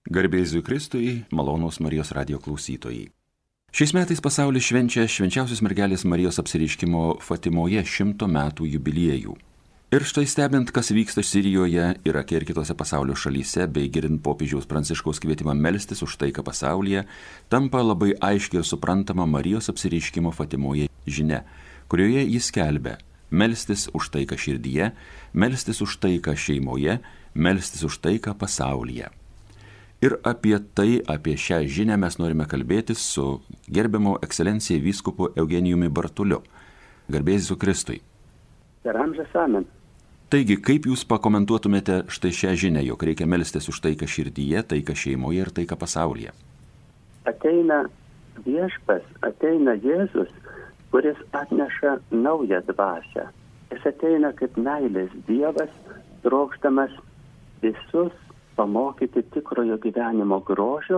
Garbė Jėzui Kristui, malonūs Marijos radijo klausytojai. Šiais metais pasaulis švenčia švenčiausios mergelės Marijos apsireiškimo Fatimoje 100 metų jubiliejų. Ir štai stebint, kas vyksta Sirijoje, Irake ir kitose pasaulio šalyse, bei girdint popiežiaus Pranciškaus kvietimą melstis už taiką pasaulyje, tampa labai aiškiai ir suprantama Marijos apsireiškimo Fatimoje žinia, kurioje jis skelbia melstis už taiką širdyje, melstis už taiką šeimoje, melstis už taiką pasaulyje. Ir apie šią žinią mes norime kalbėtis su gerbiamo ekscelencija vyskupu Eugenijumi Bartuliu. Garbė Jėzui Kristui. Per amžius amen. Taigi, kaip jūs pakomentuotumėte štai šią žinią, jog reikia melstis už taiką širdyje, taiką šeimoje ir taiką pasaulyje? Ateina viešpas, ateina Jėzus, kuris atneša naują dvasią. Jis ateina kaip meilės Dievas, trokšdamas visus pamokyti tikrojo gyvenimo grožio,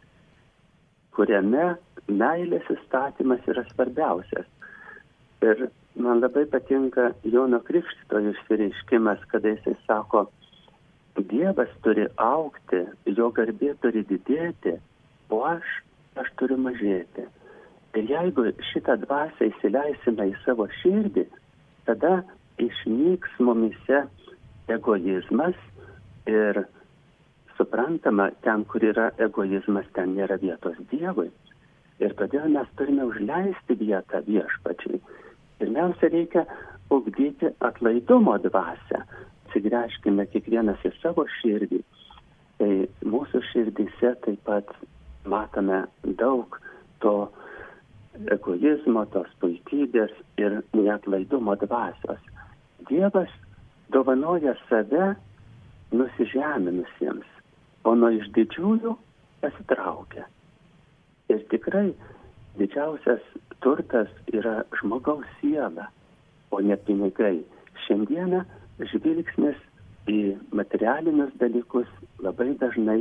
kuriame meilės įstatymas yra svarbiausias. Ir man labai patinka Jono Krikštytojo išsireiškimas, kada jisai sako, Dievas turi augti, jo garbė turi didėti, o aš turiu mažėti. Ir jeigu šitą dvasią įsileisime į savo širdį, tada išnyks mumise egoizmas ir suprantama, ten, kur yra egoizmas, ten nėra vietos Dievui. Ir todėl mes turime užleisti vietą viešpačiui. Pirmiausia, reikia ugdyti atlaidumo dvasią. Atsigręžkime kiekvienas į savo širdį. Tai mūsų širdyse taip pat matome daug to egoizmo, tos puikybės ir neatlaidumo dvasios. Dievas dovanoja save nusižeminusiems, o nuo išdidžiųjų pasitraukia. Ir tikrai didžiausias turtas yra žmogaus siela, o ne pinigai. Šiandieną žvilgsnis į materialinius dalykus labai dažnai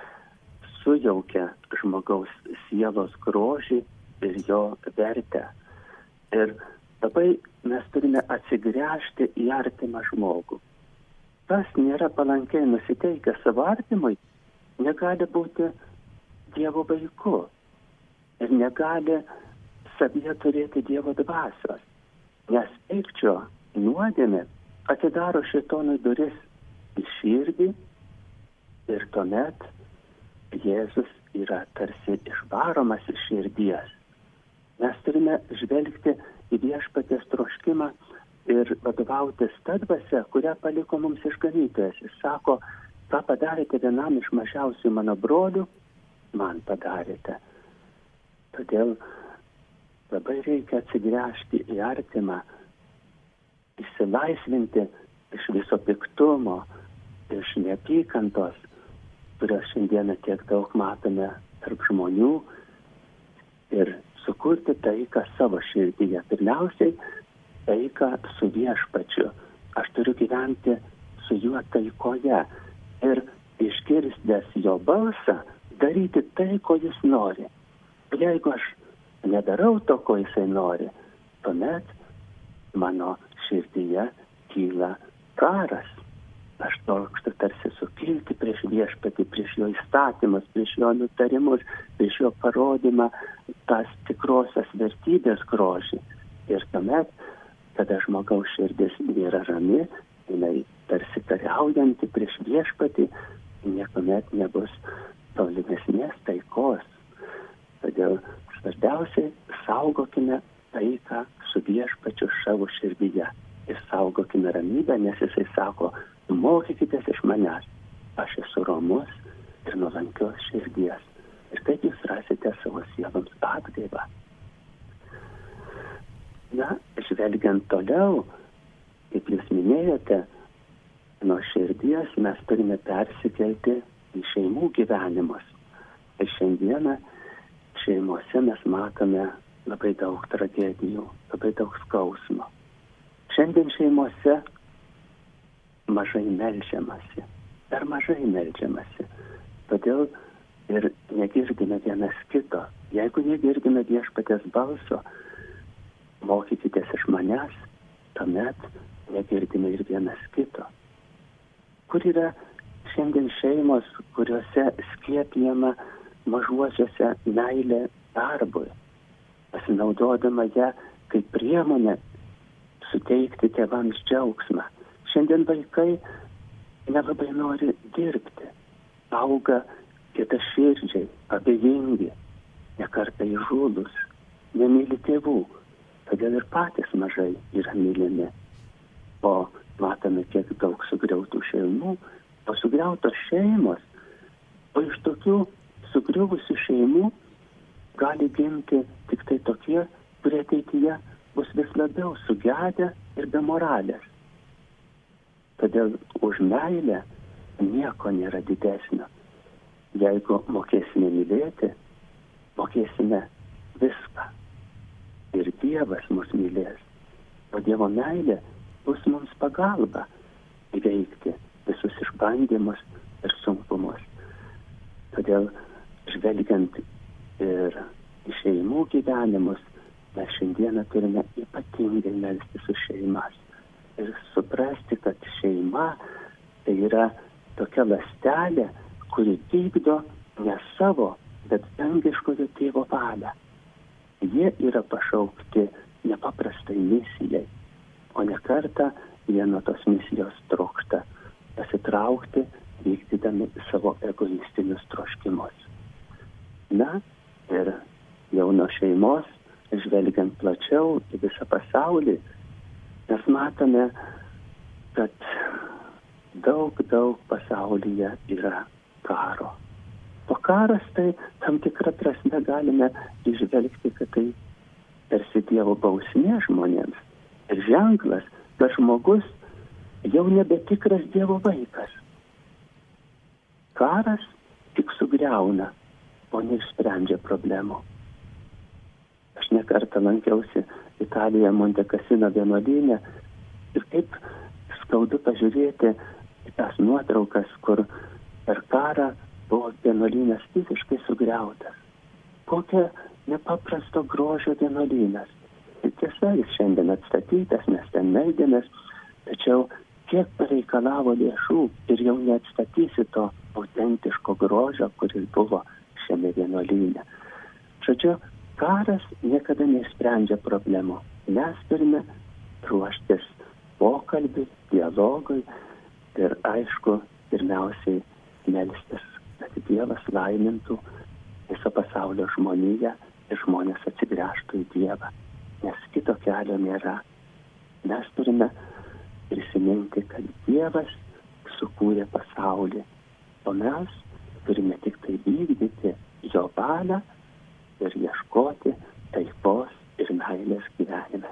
sujaukia žmogaus sielos grožį ir jo vertę. Ir labai mes turime atsigręžti į artimą žmogų. Kas nėra palankiai nusiteikęs savo artimui, negali būti Dievo vaiku ir negali savyje turėti Dievo dvasios, nes pykčio nuodėmė atidaro šėtonui duris į širdį ir tuomet Jėzus yra tarsi išvaromas iš širdies. Mes turime žvelgti į viešpaties troškimą ir vadovautis ta dvasia, kurią paliko mums išganytojas. Jis sako, ką padarėte vienam iš mažiausių mano brolių, man padarėte. Todėl labai reikia atsigręžti į artimą, išsilaisvinti iš viso piktumo, iš neapykantos, kurios šiandieną tiek daug matome tarp žmonių, ir sukurti taiką savo širdyje. Pirmiausiai, taiką su viešpačiu. Aš turiu gyventi su juo taikoje ir išgirstęs jo balsą, daryti tai, ko jis nori. Jeigu aš nedarau to, ko jisai nori, tuomet mano širdyje kyla karas. Aš trokštu tarsi sukilti prieš viešpatį, prieš jo įstatymus, prieš jo nutarimus, prieš jo parodymą tas tikrosios vertybės grožį. Ir tuomet, kada žmogaus širdis nėra rami, jinai tarsi kariaujanti prieš viešpatį, niekuomet nebus tolimesnės taikos. Todėl svarbiausiai saugokime taiką su viešpačiu savo širdyje. Ir saugokime ramybę, nes jisai sako, mokykitės iš manęs, aš esu romus ir nuolankios širdies. Ir taip jūs rasite savo sieloms atgaivą. Na, žvelgiant toliau, kaip jūs minėjote, nuo širdies mes turime persikelti į šeimų gyvenimus. Ir šiandieną šeimose mes matome labai daug tragedijų, labai daug skausmo. Šiandien šeimose mažai meldžiamasi, per mažai meldžiamasi. Todėl ir negirdime vienas kito. Jeigu negirdime viešpaties balso, mokykitės iš manęs, tuomet negirdime ir vienas kito. Kur yra šiandien šeimos, kuriuose skiepijama mažuosiuose meilė darbui, pasinaudodama ją kaip priemonę suteikti tėvams džiaugsmą. Šiandien vaikai nelabai nori dirbti, auga kietaširdžiai, abejingi, nekartą įžūlūs, nemyli tėvų, todėl ir patys mažai yra mylimi. O matome, kiek daug sugriautų šeimų, o sugriautos šeimos, o iš tokių sugriuvusių šeimų gali gimti tik tai tokie, kurie ateityje bus vis labiau sugedę ir be moralės. Todėl už meilę nieko nėra didesnio. Jeigu mokėsime mylėti, mokėsime viską. Ir Dievas mus mylės. O Dievo meilė bus mums pagalba įveikti visus išbandymus ir sunkumus. Todėl, žvelgiant ir į šeimų gyvenimus, mes šiandieną turime ypatingai melstis už šeimas. Ir suprasti, kad šeima tai yra tokia ląstelė, kuri vykdo ne savo, bet dangiškojo tėvo valią. Jie yra pašaukti nepaprastai misijai, o ne kartą jie nuo tos misijos trokšta pasitraukti, vykdydami savo egoistinius troškimus. Na, ir jau nuo šeimos, žvelgiant plačiau į visą pasaulį, mes matome, kad daug pasaulyje yra karo. O karas tai tam tikrą prasme galime išvelgti, kad tai tarsi Dievo bausmė žmonėms. Ir ženklas, kad žmogus jau nebetikras Dievo vaikas. Karas tik sugriauna, o neišsprendžia problemų. Aš nekartą lankiausi Italijoje Monte Cassino vienuolyne ir kaip skaudu pažiūrėti į tas nuotraukas, kur per karą buvo vienuolynas visiškai sugriautas. Kokia nepaprasto grožio vienuolynas. Ir tiesa, jis šiandien atstatytas, mes ten meldėmės, tačiau kiek pareikalavo lėšų ir jau neatstatysi to autentiško grožio, kuris buvo šiame vienuolyne. Žodžiu, karas niekada neišsprendžia problemų. Mes turime ruoštis pokalbiui, dialogui ir aišku, pirmiausiai melstis, kad Dievas laimintų viso pasaulio žmoniją ir žmonės atsigręžtų į Dievą, nes kito kelio nėra. Mes turime prisiminti, kad Dievas sukūrė pasaulį, o mes turime tik tai vykdyti jo valią ir ieškoti taikos ir meilės gyvenime.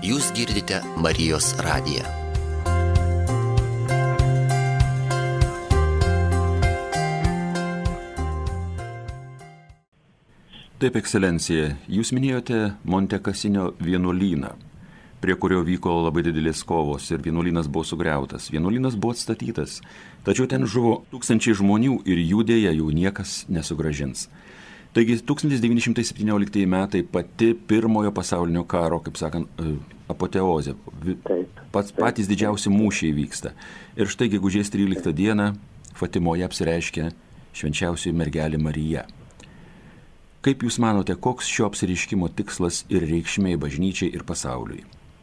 Jūs girdite Marijos radiją. Taip, ekscelencija, jūs minėjote Monte Cassino vienuolyną, prie kurio vyko labai didelės kovos ir vienuolynas buvo sugriautas. Vienuolynas buvo atstatytas, tačiau ten žuvo tūkstančiai žmonių ir jų dėja jau niekas nesugrąžins. Taigi 1917 metai pati pirmojo pasaulinio karo, kaip sakant, apoteozė. Patys didžiausi mūšiai vyksta. Ir štai gegužės 13 dieną Fatimoje apsireiškia švenčiausioji mergelė Marija. Kaip Jūs manote, koks šio apsireiškimo tikslas ir reikšmė bažnyčiai ir pasauliui?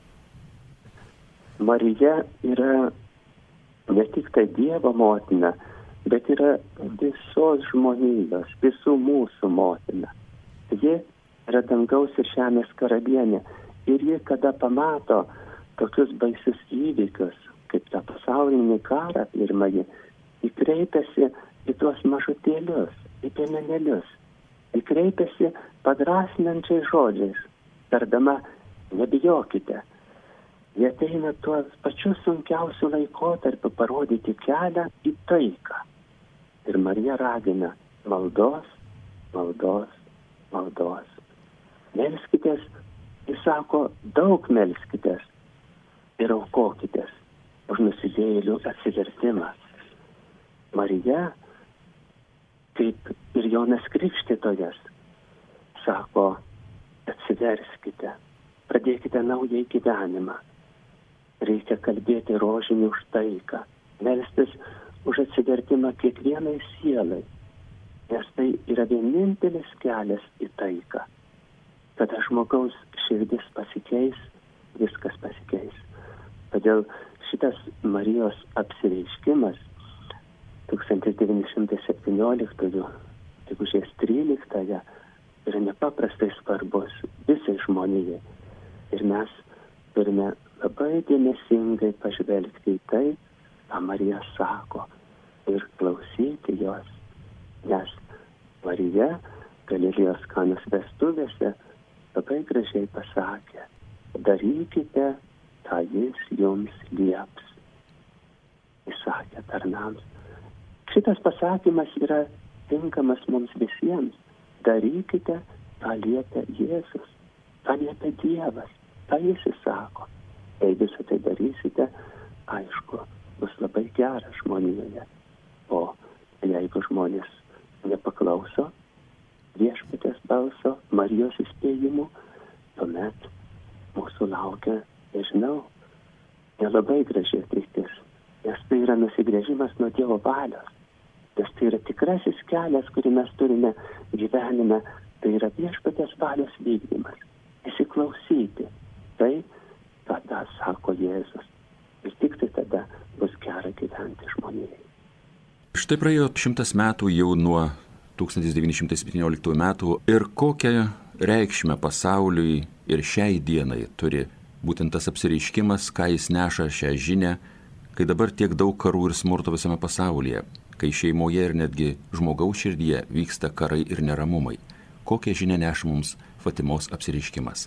Marija yra ne tik tai Dievo motina, bet yra visos žmonijos, visų mūsų motina. Ji yra dangaus ir žemės karalienė. Ir ji, kada pamato tokius baisius įvykius, kaip tą pasaulinį karą pirmąjį, ji kreipiasi į tuos mažutėlius, į piemenėlius. Ji kreipiasi padrasinančiais žodžiais, tardama, nebijokite. Jie ateina tuo pačiu sunkiausiu laikotarpiu parodyti kelią į taiką. Ir Marija ragina maldos, maldos, maldos. Melskitės, jis sako, daug melskitės ir aukokitės už nusidėjėlių atsivertimą. Marija, kaip ir Jonas Krikštytojas, sako, atsiverskite, pradėkite naują gyvenimą. Reikia kalbėti rožinį už taiką, melstis už atsivertimą kiekvienai sielai, nes tai yra vienintelis kelias į taiką. Kada žmogaus širdis pasikeis, viskas pasikeis. Todėl šitas Marijos apsireiškimas 1917 gegužės 13 yra nepaprastai svarbus visai žmonijai. Ir mes turime labai dėmesingai pažvelgti į tai, ką Marija sako, ir klausyti jos. Nes Marija Galilėjos Kanos vestuvėse labai gražiai pasakė, darykite, ką jis jums lieps. Jis sakė tarnams. Šitas pasakymas yra tinkamas mums visiems. Darykite, ką liepia Jėzus, ką liepia Dievas, ką jis įsako. Jei visą tai darysite, aišku, bus labai gera žmonijoje. O jeigu žmonės nepaklauso viešpaties balso, Marijos įspėjimų, tuomet mūsų laukia, nežinau, nelabai graži ateitis. Nes tai yra nusigręžimas nuo Dievo valios. Nes tai yra tikrasis kelias, kurį mes turime gyvenime, tai yra viešpaties valios vykdymas. Įsiklausyti tai, ką tą sako Jėzus. Ir tik tai tada bus gera gyventi žmonijai. Štai praėjo 100 metų jau nuo 1917 metų ir kokią reikšmę pasauliui ir šiai dienai turi būtent tas apsireiškimas, ką jis neša šią žinią, kai dabar tiek daug karų ir smurto visame pasaulyje, kai šeimoje ir netgi žmogaus širdyje vyksta karai ir neramumai. Kokią žinią neša mums Fatimos apsireiškimas?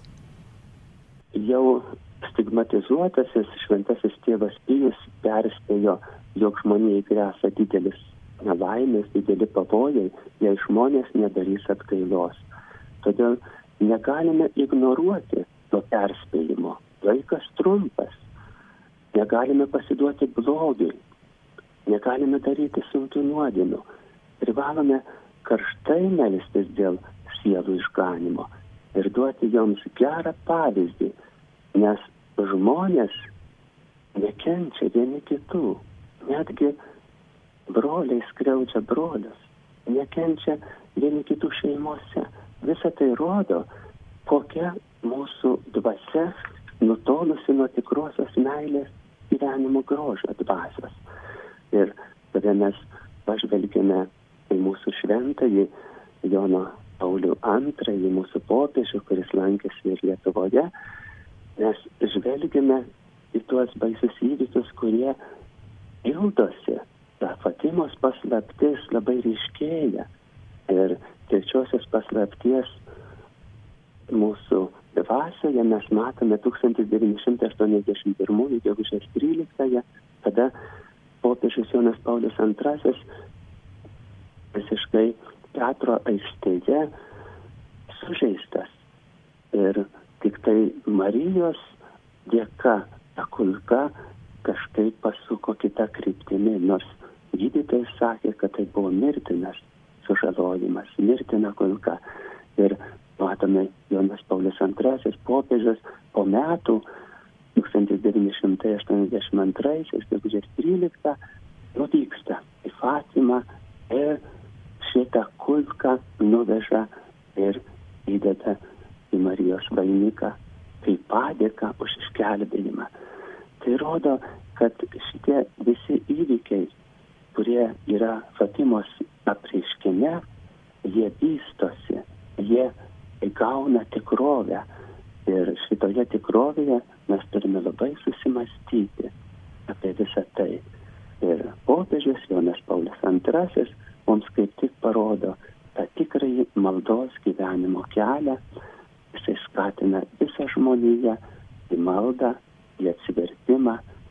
Jau stigmatizuotasis šventasis tėvas Pijus perspėjo, jog žmonijai gresia didelis nelaimės, dideli pavojai, jei žmonės nedarys atgailos. Todėl negalime ignoruoti to perspėjimo. Laikas trumpas. Negalime pasiduoti blogiui. Negalime daryti sunkių nuodėmių. Privalome karštai melstis dėl sielų išganimo ir duoti joms gerą pavyzdį, nes žmonės nekenčia vieni kitų. Netgi broliai skriaudžia brolius, nekenčia vieni kitų šeimose. Visa tai rodo, kokia mūsų dvasia nutolusi nuo tikrosios meilės gyvenimo grožio dvasios. Ir tada mes pažvelgėme į mūsų šventąjį Joną Paulių II, mūsų popiežių, kuris lankėsi ir Lietuvoje, mes žvelgėme į tuos baisius įvykius, kurie pildosi. Ta Fatimos paslaptis labai ryškėja ir trečiosios paslapties mūsų dvasioje mes matome 1981 gegužės 13, kada popiežius Jonas Paulius II visiškai teatro aikštėje sužeistas. Ir tik tai Marijos dėka ta kulka kažkaip pasuko kitą kryptimį, nors gydytojai sakė, kad tai buvo mirtinas sužalojimas, mirtina kulka. Ir matome, Jonas Paulius II popiežius po metų 1982 gegužės 13 nuvyksta į Fatimą ir šitą kulką nuveža ir įdeda į Marijos vainiką kaip padėką už išgelbėjimą. Tai rodo, kad šitie visi įvykiai, kurie yra Fatimos apreiškime, jie vystosi, jie įgauna tikrovę. Ir šitoje tikrovėje mes turime labai susimastyti apie visą tai. Ir popiežius Jonas Paulius II mums kaip tik parodo tą tikrąjį maldos gyvenimo kelią. Jisai skatina visą žmoniją į maldą, į atsivertimą,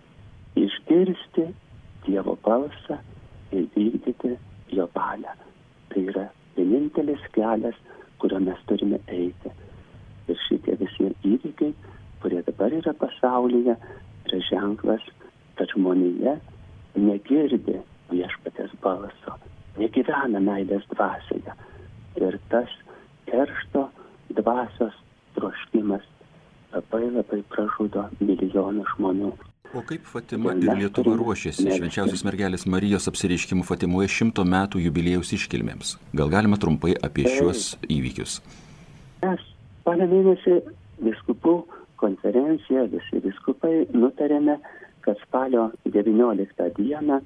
išgirsti Dievo balsą ir vykdyti jo valią. Tai yra vienintelis kelias, kuriuo mes turime eiti. Ir šitie visi įvykiai, kurie dabar yra pasaulyje, yra ženklas, kad žmonija negirdi viešpaties balso, negyvena meilės dvasioje. Ir tas keršto dvasios troškimas labai pražudo milijonų žmonių. O kaip Fatima ir Lietuva ruošėsi Švenčiausios mergelės Marijos apsireiškimų Fatimoje 100 metų jubiliejaus iškilmėms? Gal galima trumpai apie šiuos įvykius? Mes spalio mėnesį vyskupų konferencija, visi vyskupai nutarėme, kad spalio 19 dieną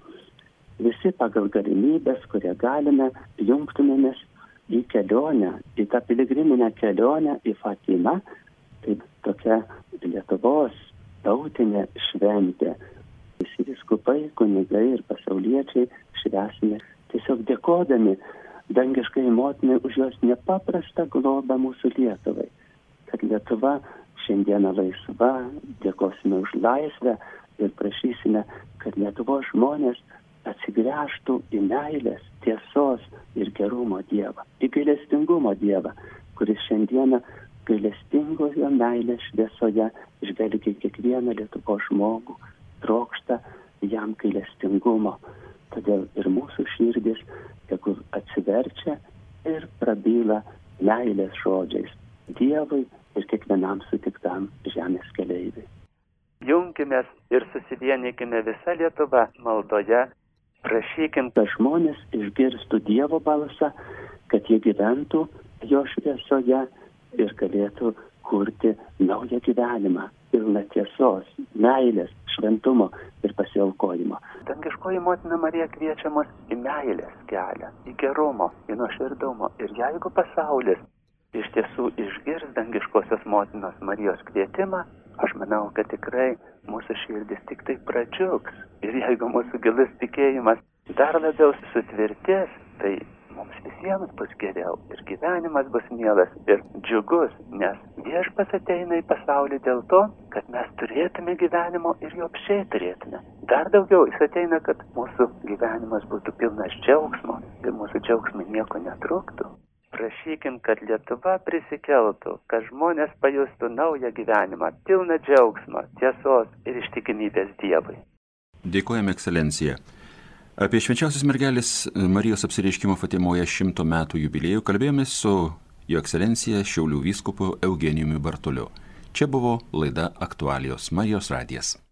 visi pagal galimybės, kurie galime, jungtumėmės į kelionę, į tą piligriminę kelionę į Fatimą. Tai tokia Lietuvos tautinė šventė. Visi vyskupai, kunigai ir pasauliečiai švęsime tiesiog dėkodami dangiškai motinai už jos nepaprastą globą mūsų Lietuvai. Kad Lietuva šiandieną laisva, dėkosime už laisvę ir prašysime, kad Lietuvos žmonės atsigręžtų į meilės, tiesos ir gerumo Dievą, į gailestingumo Dievą, kuris šiandieną gailestingojo meilės šviesoje žvelgia kiekvieną Lietuvos žmogų, trokšta jam gailestingumo. Todėl ir mūsų širdis, tegul atsiverčia ir prabyla meilės žodžiais Dievui ir kiekvienam sutiktam žemės keleiviui. Junkimės ir susivienykime visa Lietuva maldoje, prašykim, kad žmonės išgirstų Dievo balsą, kad jie gyventų jo šviesoje ir galėtų kurti naują gyvenimą, pilną tiesos, meilės, šventumo ir pasiaukojimo. Dangiškoji motina Marija kviečia mus į meilės kelią, į gerumo, į nuoširdumo. Ir jeigu pasaulis iš tiesų išgirs dangiškosios motinos Marijos kvietimą, aš manau, kad tikrai mūsų širdis tik tai pradžiugs. Ir jeigu mūsų gilus tikėjimas dar labiau sutvirtės, tai mums visiems bus geriau ir gyvenimas bus mielas ir džiugus, nes viešpats ateina į pasaulį dėl to, kad mes turėtume gyvenimo ir jo apšiai turėtume. Dar daugiau jis ateina, kad mūsų gyvenimas būtų pilnas džiaugsmo ir mūsų džiaugsmai nieko netruktų. Prašykim, kad Lietuva prisikeltų, kad žmonės pajustų naują gyvenimą, pilną džiaugsmą, tiesos ir ištikimybės Dievui. Dėkojame, ekscelencija. Apie Švenčiausios mergelės Marijos apsireiškimo Fatimoje 100 metų jubiliejų kalbėjomės su jo ekscelencija Šiaulių vyskupu Eugenijumi Bartuliu. Čia buvo laida Aktualijos Marijos radijas.